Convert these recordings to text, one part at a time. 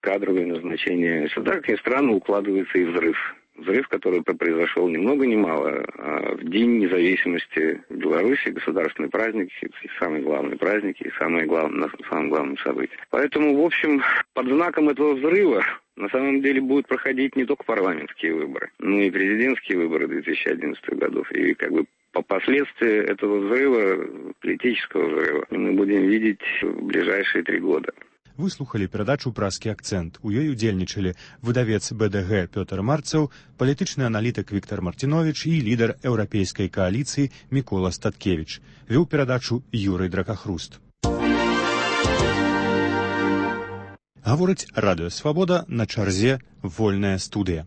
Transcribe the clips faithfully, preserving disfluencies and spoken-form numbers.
кадровые назначения. Сюда, как ни странно, укладывается и взрыв. Взрыв, который произошел ни много ни мало, а в День независимости Беларуси, государственный праздник, и самый главный праздник, и самое главное, самое главное событие. Поэтому, в общем, под знаком этого взрыва на самом деле будут проходить не только парламентские выборы, но и президентские выборы две тысячи одиннадцатого годов. И как бы по последствиям этого взрыва, политического взрыва, мы будем видеть в ближайшие три года. Вы слухали перадачу «Празкі акцэнт». У ёй удзельнічалі выдавец бэ дэ гэ Пётр Марцаў, палітычны аналітык Віктор Мартинович і лідар еўрапейскай кааліцыі Мікола Статкевіч. Вёў перадачу Юрый Дракахруст. Гаворыць Радыё Свабода, на чарзе вольная студыя.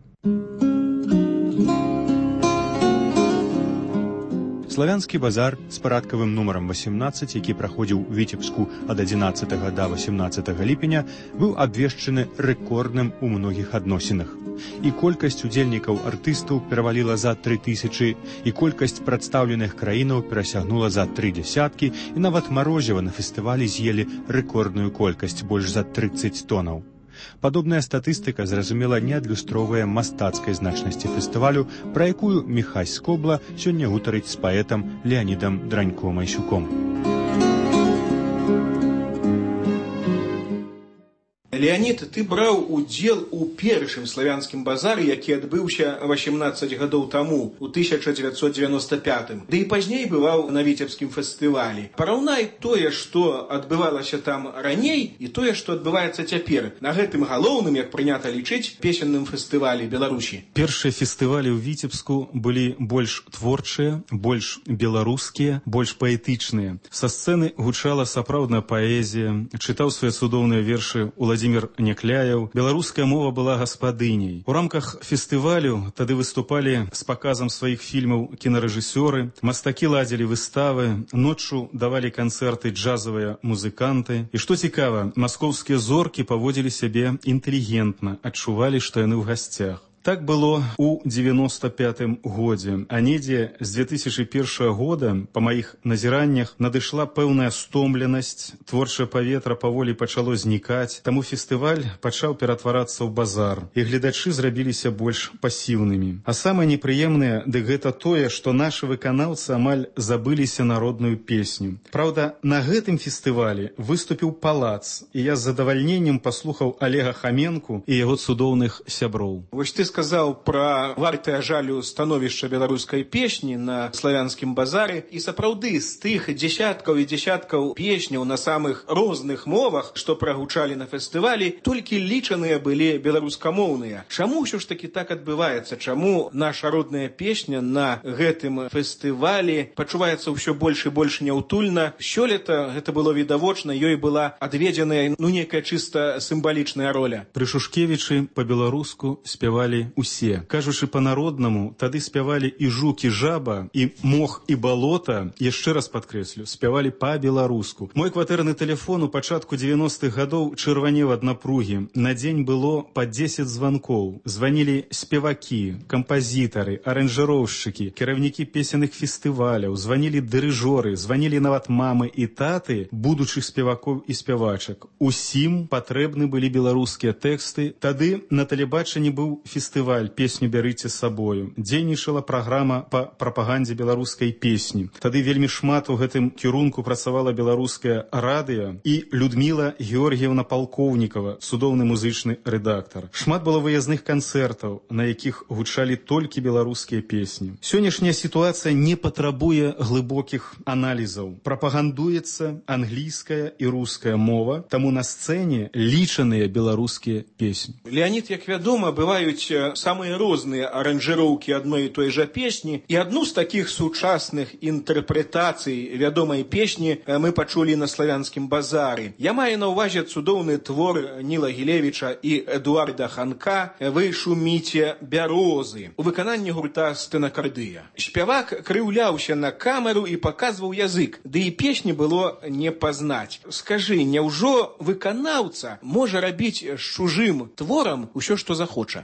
Славянскі базар з парадкавым нумарам васемнаццаць, які праходзіў у Віцебску ад адзінаццатага да васемнаццатага ліпеня, быў абвешчаны рэкордным у многіх адносінах. І колькасць удзельнікаў артыстаў пераваліла за тры тысячы, і колькасць прадстаўленых краінаў перасягнула за тры дзясяткі, і нават марозіва на фестывалі з'елі рэкордную колькасць, больш за трыццаць тонаў. Падобная статыстыка, зразумела, не адлюстроўвае мастацкай значнасці фестывалю, пра якую Міхась Скобла сёння гутарыць з паэтам Леанідам Дранько-Майсюком. Леонид, ты браў удзел у першым славянскім базары, які адбыўся васемнаццаць гадоў таму, у тысяча дзевяцьсот дзевяноста пятым. Ды і пазней бываў на Віцебскім фестывалі. Параўнай тое, што адбывалася там раней, і тое, што адбываецца цяпер, на гэтым галоўным, як прынята лічыць, песенным фестывалі Беларусі. Першыя фестывалі ў Віцебску былі больш творчыя, больш беларускія, больш паэтычныя. Са сцэны гучала сапраўдная паэзія, чытаў свае цудоўныя вершы Уладзімір Някляяў. Беларуская мова была гаспадыняй. У рамках фестывалю тады выступалі з паказам сваіх фільмаў кінарэжысёры, мастакі ладзілі выставы, ноччу давалі канцэрты джазавыя музыканты. І што цікава, маскоўскія зоркі паводзілі сябе інтэлігентна, адчувалі, што яны ў гасцях. Так было у дзевяноста пятым годзе, а недзе з две тысячы першага года, па маіх назіраннях, надышла пэўная стомленасць, творчае паветра паволі пачало знікаць, таму фестываль пачаў ператварацца ў базар, і гледачы зрабіліся больш пасіўнымі. А самае непрыемнае, дык гэта тое, што нашы выканаўцы амаль забыліся народную песню. Праўда, на гэтым фестывалі выступіў Палац, і я з задавальненнем паслухаў Олега Хаменку і яго цудоўных сяброў. Вось ты сказаў пра вартае жалю становішча беларускай песні на славянскім базары, і сапраўды з тых дзесяткаў і дзесяткаў песняў на самых розных мовах, што прагучалі на фестывалі, толькі лічаныя былі беларускамоўныя. Чаму ўсё ж такі так адбываецца? Чаму наша родная песня на гэтым фестывалі пачуваецца ўсё больш і больш няўтульна? Сёлета гэта было відавочна, ёй была адведзеная ну некая чыста сімвалічная роля. Пры Шушкевічы па-беларуску спявалі усе. Кажучы па-народнаму, тады спявалі і жук, і жаба, і мох, і балота, яшчэ раз падкрэслю, спявалі па-беларуску. Мой кватэрны тэлефон у пачатку дзевяностых гадоў чырванеў ад напругі. На дзень было па дзесяць званкоў. Званілі спевакі, кампазітары, аранжыроўшчыкі, кіраўнікі песенных фестываляў, званілі дырыжоры, званілі нават мамы і таты будучых спевакоў і спявачак. Усім патрэбны былі беларускія тэксты. Тады на тэлебачанні быў фестываль фестываль «Песню бярыце з сабою». Дзейнічала праграма па прапагандзе беларускай песні. Тады вельмі шмат у гэтым кірунку працавала беларускае радыё і Людміла Георгіевна Палкоўнікава, цудоўны музычны рэдактар. Шмат было выязных канцэртаў, на якіх гучалі толькі беларускія песні. Сённяшняя сітуацыя не патрабуе глыбокіх аналізаў. Прапагандуецца англійская і руская мова, таму на сцэне лічаныя беларускія песні. Леонид, як вядома, бываюць самыя розныя аранжыроўкі адной і той жа песні, і адну з такіх сучасных інтэрпрэтацый вядомай песні мы пачулі на славянскім базары. Я маю на ўвазе цудоўны твор Ніла Гілевіча і Эдуарда Ханка «Вы шуміце бярозы» у выкананні гурта «Стэнакардыя». Спявак крыўляўся на камеру і паказваў язык, ды і песні было не пазнаць. Скажы, няўжо выканаўца можа рабіць з чужым творам усё, што захоча? Гэтаму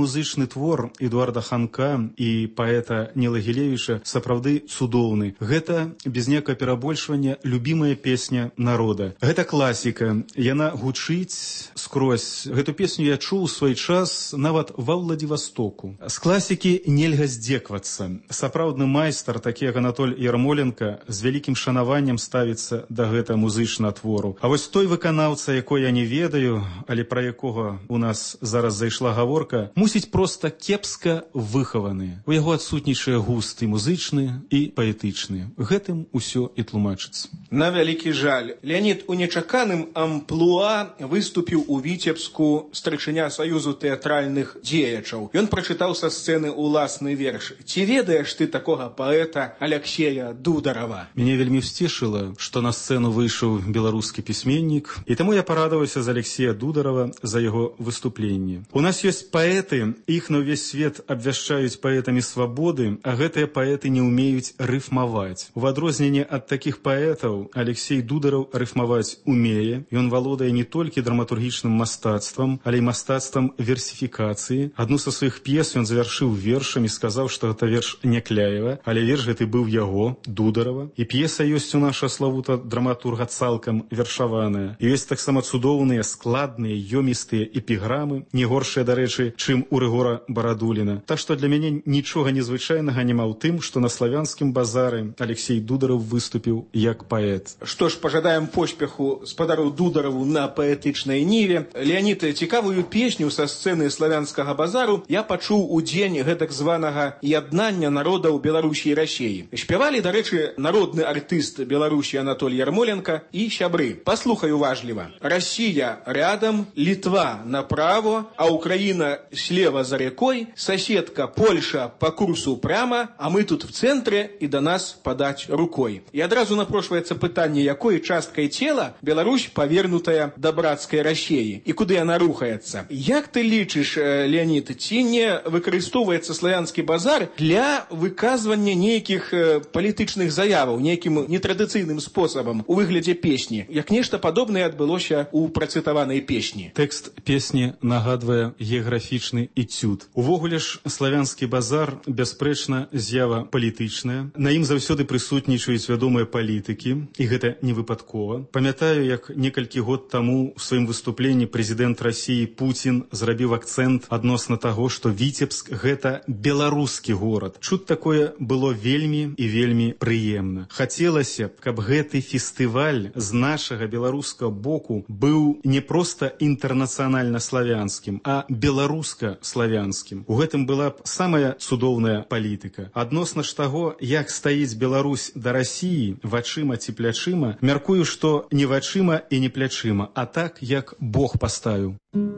музычны твор Эдуарда Ханка і паэта Ніла Гілевіча сапраўды цудоўны. Гэта, без некага перабольшвання, любімая песня народа. Гэта класіка. Яна гучыць скрозь. Гэту песню я чуў у свой час нават ва Владивостоку. З класікі нельга здзеквацца. Сапраўдны майстар, такі як Анатоль Ярмоленко, з вялікім шанаваннем ставіцца да гэта музычнага твору. А вось той выканаўца, якой я не ведаю, але пра якога у нас зараз зайшла гаворка, мусіць проста кепска выхаваны. У яго адсутнічае густ і музычны, і паэтычны. Гэтым усё і тлумачыцца. На вялікі жаль, Леанід у нечаканым амплуа выступіў у Віцебску старшыня Саюзу тэатральных дзеячаў. Ён прачытаў са сцэны уласны верш. Ці ведаеш ты такога паэта Аляксея Дударава? Мяне вельмі ўсцешыла, што на сцэну выйшаў беларускі пісьменнік, і таму я парадаваўся за Аляксея Дударава, за яго выступленне. У нас ёсць паэты, іх на ўвесь свет абвяшчаюць паэтамі свабоды, а гэтыя паэты не ўмеюць рыфмаваць. У адрозненне ад такіх паэтаў Алексей Дудараў рыфмаваць умее. Ён валодае не толькі драматургічным мастацтвам, але і мастацтвам версіфікацыі. Адну са сваіх п'ес ён завяршыў вершамі, сказаў, што гэта верш Някляева, але верш гэты быў яго, Дударава. І п'еса ёсць у наша славута драматурга цалкам вершаваная. І ёсць таксама цудоўныя, складныя, ёмістыя эпіграмы, не горшыя, дарэчы, чым у Рыгора Барадуліна. Так што для мяне нічога незвычайнага няма ў тым, што на славянскім базары Алексей Дудараў выступіў як паэт. Што ж, пажадаем поспеху спадару Дудараву на паэтычнай ніве. Леанід, цікавую песню са сцэны славянскага базару я пачуў у дзень гэтак званага яднання народаў Беларусі і Расіі. Спявалі, дарэчы, народны артыст Беларусі Анатоль Ярмоленко і сябры. Паслухай уважліва. Россия рядом, Литва направо, а Украина слева за рекой, соседка Польша по курсу прямо, а мы тут в центре и до нас подать рукой. И одразу напрошваецца пытанне, якой часткай цела Беларусь павернутая да брацкай Расіі і куды яна рухаецца. Як ты лічыш, Леанід, ці не выкарыстоўваецца славянскі базар для выказвання нейкіх палітычных заяваў, нейкім нетрадыцыйным спосабам у выглядзе песні, як нешта падобнае адбылося у працытаванай песні? Тэкст песні нагадвае геаграфічны эцюд. Увогуле ж славянскі базар бясспрэчна з'ява палітычная. На ім заўсёды прысутнічаюць вядомыя палітыкі, і гэта не выпадкова. Памятаю, як некалькі год таму у сваім выступленні прэзідэнт Расіі Пуцін зрабіў акцэнт адносна таго, што Віцебск – гэта беларускі горад. Чуць такое было вельмі і вельмі прыемна. Хацелася б, каб гэты фестываль з нашага беларускага боку быў не проста інтэрнацыянальна-славянскім, а беларуска-славянскім. У гэтым была б самая цудоўная палітыка. Адносна ж таго, як стаіць Беларусь да Расіі вачыма ці плячыма, мяркую, што не вачыма і не плячыма, а так, як Бог паставіў.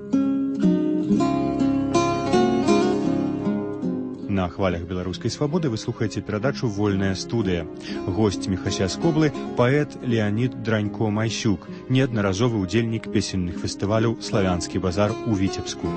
На хвалях беларускай свабоды вы слухаеце перадачу «Вольная студыя». Госць Міхася Скоблы – паэт Леанід Дранько-Майсюк, неаднаразовы ўдзельнік песенных фестываляў «Славянскі базар» у Віцебску.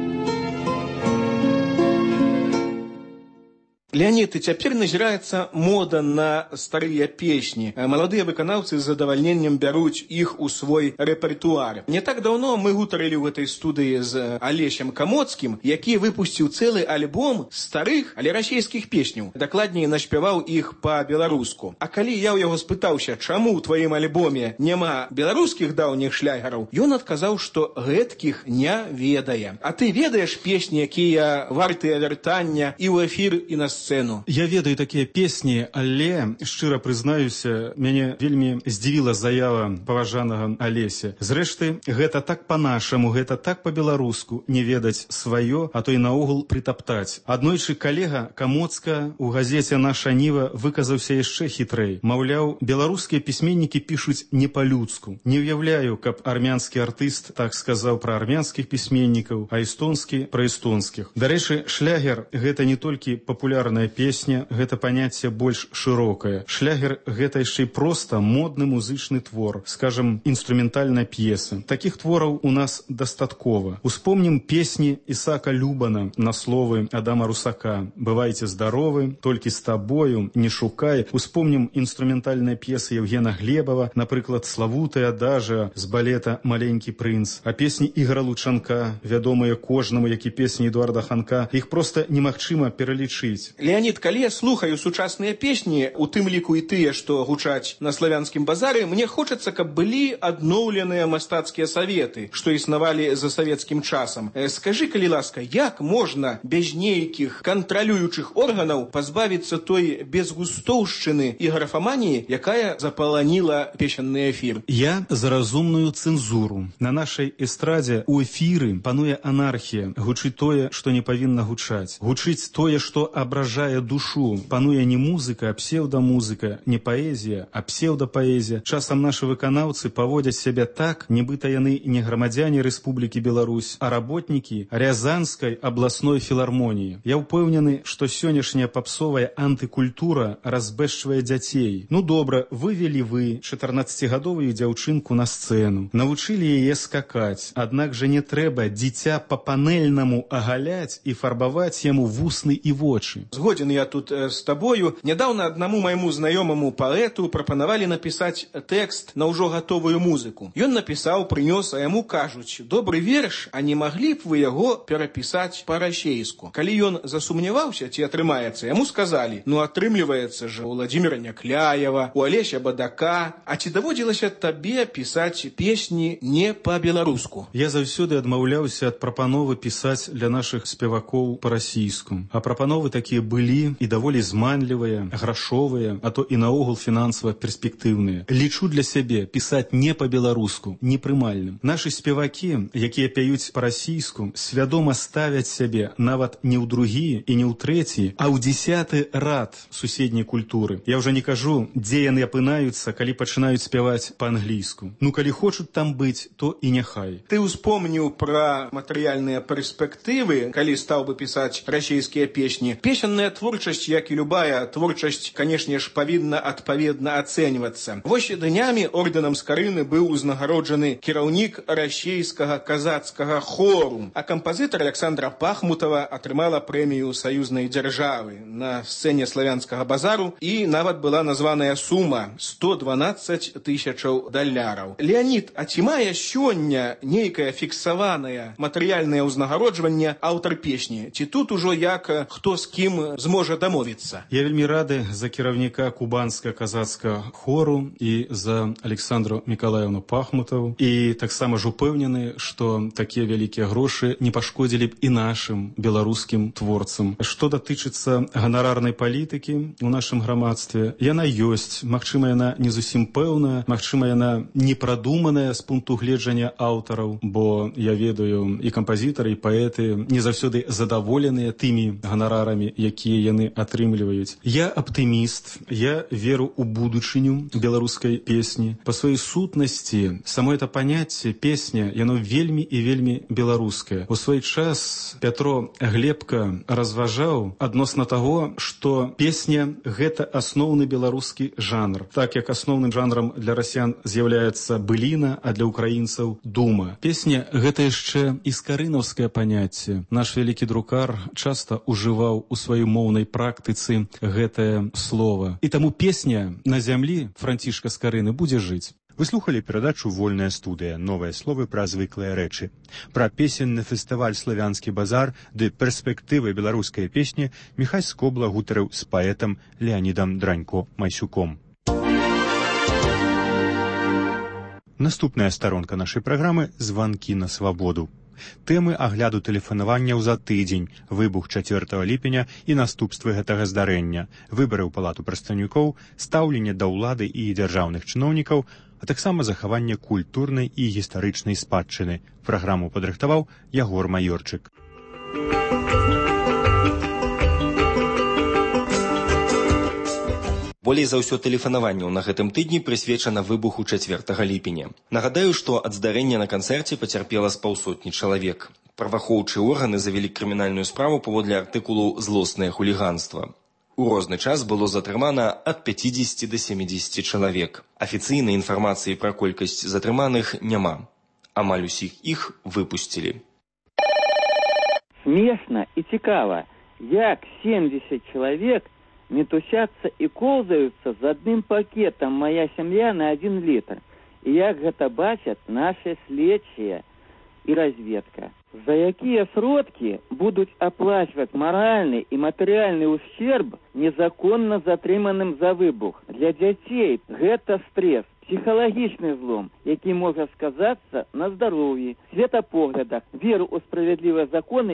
Леанід, цяпер назіраецца мода на старыя песні. Маладыя выканаўцы з задавальненнем бяруць іх у свой рэпертуар. Не так даўно мы гутарылі ў гэтай студыі з Алесем Камоцкім, які выпусціў цэлы альбом старых, але расійскіх песняў. Дакладней, наспяваў іх па-беларуску. А калі я ў яго спытаўся, чаму ў тваім альбоме няма беларускіх даўніх шлягераў, ён адказаў, што гэткіх не ведае. А ты ведаеш песні, якія вартыя вяртання і ў эфір, і на сцэну? Я ведаю такія песні, але, шчыра прызнаюся, мяне вельмі здзівіла заява паважанага Алеся. Зрэшты, гэта так па-нашаму, гэта так па-беларуску, не ведаць сваё, а то і наогул прытаптаць. Аднойчы калега Камоцка у газеце «Наша Ніва» выказаўся яшчэ хітрэй. Маўляў, беларускія пісьменнікі пішуць не па-людску. Не ўяўляю, каб армянскі артыст так сказаў пра армянскіх пісьменнікаў, а эстонскі пра эстонскіх. Дарэчы, шлягер – гэта не толькі папулярны папулярная песня – гэта паняцце больш шырокае. Шлягер – гэта яшчэ і проста модны музычны твор, скажем, інструментальная п'еса. Такіх твораў у нас дастаткова. Успомнім песні Ісаака Любана на словы Адама Русака «Бывайце здаровы», «Толькі з табою», «Не шукай». Успомнім інструментальныя п'есы Евгена Глебова, напрыклад, «Славутая адажа» з балета «Маленькі прынц». А песні Ігора Лучанка, вядомыя кожнаму, як і песні Эдуарда Ханка, іх проста немагчыма пералічыць. Леонид, калі я слухаю сучасныя песні, у тым ліку і тыя, што гучаць на славянскім базары, мне хочацца, каб былі адноўленыя мастацкія саветы, што існавалі за савецкім часам. Скажы, калі ласка, як можна без нейкіх кантралюючых органаў пазбавіцца той безгустоўшчыны і графаманіі, якая запаланіла песенны эфір? Я за разумную цэнзуру. На нашай эстрадзе у эфіры пануе анархія. Гучыць тое, што не павінна гучаць. Гучыць тое, што абражае душу. Пануе не музыка, а псевдамузыка, не паэзія, а псевдапаэзія. Часам нашы выканаўцы паводзяць сябе так, нібыта яны не грамадзяне Рэспублікі Беларусь, а работнікі Рязанскай абласной філармоніі. Я ўпэўнены, што сённяшняя папсовая антыкультура разбэшчвае дзяцей. Ну добра, вывелі вы чатырнаццацігадовую дзяўчынку на сцэну, навучылі яе скакаць, аднак жа не трэба дзіця па-панельнаму агаляць і фарбаваць яму вусны і вочы. Згоден я тут э, з табою. Нядаўна аднаму майму знаёмаму паэту прапанавалі напісаць тэкст на ўжо гатовую музыку. Ён напісаў, прынёс, а яму кажуць: добры верш, а не маглі б вы яго перапісаць па-расейску? Калі ён засумняваўся, ці атрымаецца, яму сказалі: ну атрымліваецца ж у Владзіміра Някляева, у Алеся Бадака, а ці даводзілася табе пісаць песні не па-беларуску? Я заўсёды адмаўляўся ад прапановы пісаць для нашых спевакоў па-расійску. А прапановы такія былі і даволі зманлівыя, грашовыя, а то і наогул фінансава перспектыўныя. Лічу для сябе пісаць не па-беларуску непрымальным. Нашы спевакі, якія пяюць па-расійску, свядома ставяць сябе нават не ў другі і не ў трэці, а ў дзесяты рад суседняй культуры. Я ўжо не кажу, дзе яны апынаюцца, калі пачынаюць спяваць па-англійску. Ну, калі хочуць там быць, то і няхай. Ты успомніў пра матэрыяльныя перспектывы, калі стаў бы пісаць расійскія песні. Песенная творчасць, як і любая творчасць, канешне ж, павінна адпаведна ацэньвацца. Вось днямі ордэнам Скарыны быў узнагароджаны кіраўнік расійскага казацкага хору, а кампазітар Александра Пахмутова атрымала прэмію саюзнай дзяржавы на сцэне славянскага базару, і нават была названая сума сто дванаццаць тысячаў даляраў. Леонид, а ці мае сёння нейкае фіксаванае матэрыяльнае ўзнагароджванне аўтар песні? Ці тут ужо як хто з кім зможа дамовіцца? Я вельмі рады за кіраўніка кубанскага казацкага хору і за Александру Мікалаевну Пахмутову, і таксама ж упэўнены, што такія вялікія грошы не пашкодзілі б і нашым беларускім творцам. Што датычыцца ганарарнай палітыкі ў нашым грамадстве, яна ёсць. Магчыма, яна не зусім пэўная, магчыма, яна не прадуманая з пункту гледжання аўтараў, бо я ведаю, і кампазітары, і паэты не заўсёды задаволеныя тымі ганарарамі, якія яны атрымліваюць. Я аптыміст, я веру ў будучыню беларускай песні. Па сваёй сутнасці, само это паняцце песня, яно вельмі і вельмі беларускае. У свой час Пятро Глебка разважаў адносна таго, што песня – гэта асноўны беларускі жанр. Так як асноўным жанрам для расян з'яўляецца быліна, а для украінцаў – дума. Песня – гэта яшчэ і скарынаўскае паняцце. Наш вялікі друкар часта ужываў у сваёй моўнай практыцы гэтае слова. І таму песня на зямлі Францішка Скарыны будзе жыць. Вы слухали перадачу «Вольная студыя. Новыя словы пра звыклыя рэчы». Пра песенны фестываль «Славянскі базар» ды перспектывы беларускай песні Міхась Скобла гутарыў з паэтам Леонідам Дранько-Майсюком. Наступная старонка нашай праграмы «Званкі на свабоду». Тэмы агляду тэлефанаванняў за тыдзень, выбух чацвёртага ліпеня і наступствы гэтага здарэння, выбары ў палату прадстаўнікоў, стаўленне да ўлады і дзяржаўных чыноўнікаў, а таксама захаванне культурнай і гістарычнай спадчыны. Праграму падрыхтаваў Ягор Маёрчык. Болей за ўсё тэлефанаванняў на гэтым тыдні прысвечана выбуху чацвёртага ліпеня. Нагадаю, што ад здарэння на канцэрце пацярпела з паўсотні чалавек. Праваахоўчыя органы завялі крымінальную справу паводле артыкулу «Злоснае хуліганства». У розны час было затрымана ад пяцідзесяці да сямідзесяці чалавек. Афіцыйнай інфармацыі пра колькасць затрыманых няма. Амаль усіх іх выпусцілі. Смешна і цікава, як семьдесят чалавек мітусяцца і колзаюцца з адным пакетам «Моя сям'я» на один літр. І як гэта бачаць наши следчыя і разведка. За якія сродкі будуць аплачваць маральны і матэрыяльны ущерб незаконна затрыманым за выбух. Для дзяцей гэта стресс, псіхалагічны злом, які можа сказацца на здароўі, светапоглядах, веру ў справядлівыя законы